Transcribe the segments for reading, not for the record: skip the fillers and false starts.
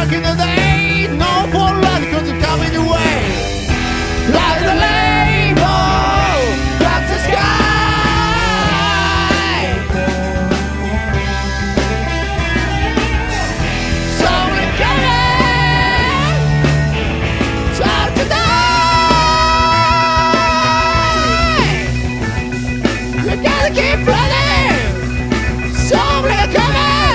breaking the day. No for light, cause it's coming your way. Like the rainbow, that's the sky. Something coming, time to die. You gotta keep running. Something coming.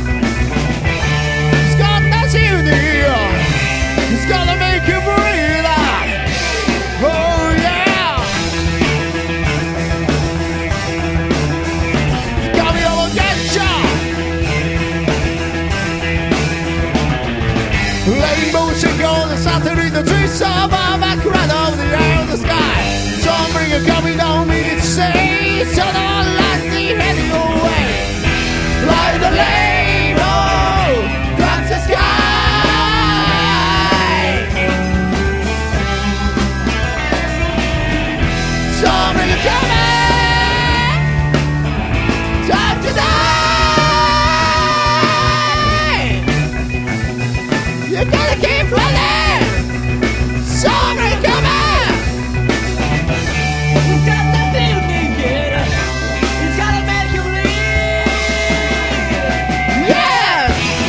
It's gonna see you. It's gonna make you breathe. Oh yeah. It's gonna be all against ya. Rainbow shaking on the Saturn in the trees of our background over the air and the sky. Something coming down, meaning to say, so don't let me heading away. Like the rainbow, that's the sky. Something coming, time to die. You gotta keep running. Something coming. It's got the feeling, yeah. It's gotta make you believe. Yeah.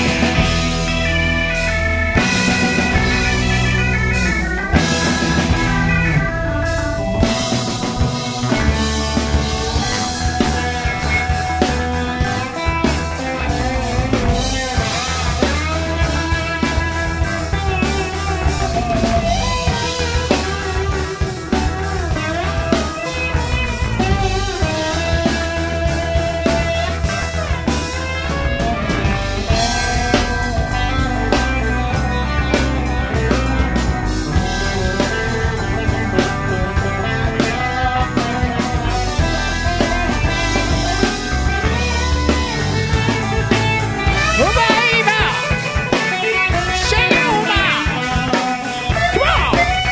Oh baby, shake it over. Come on.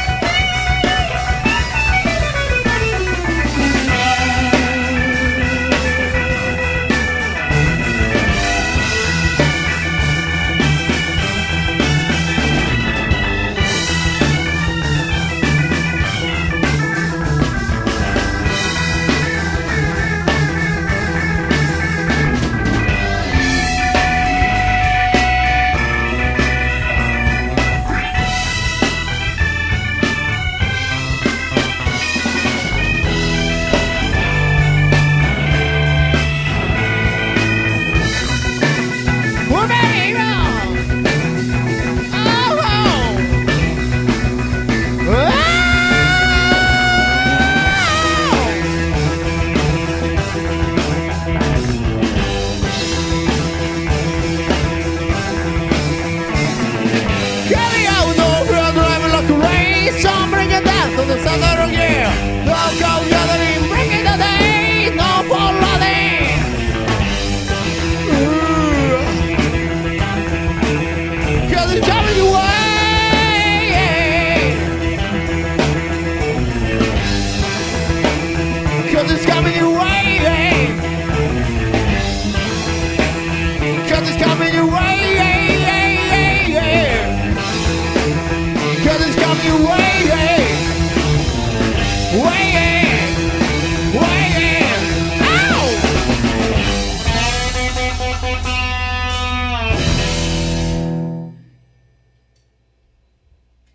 Oh baby, oh, carry out no real driver like a race. I'm bringing death to the center of you. Don't go gathering, bringing the day. No for running. Cause it's coming your way.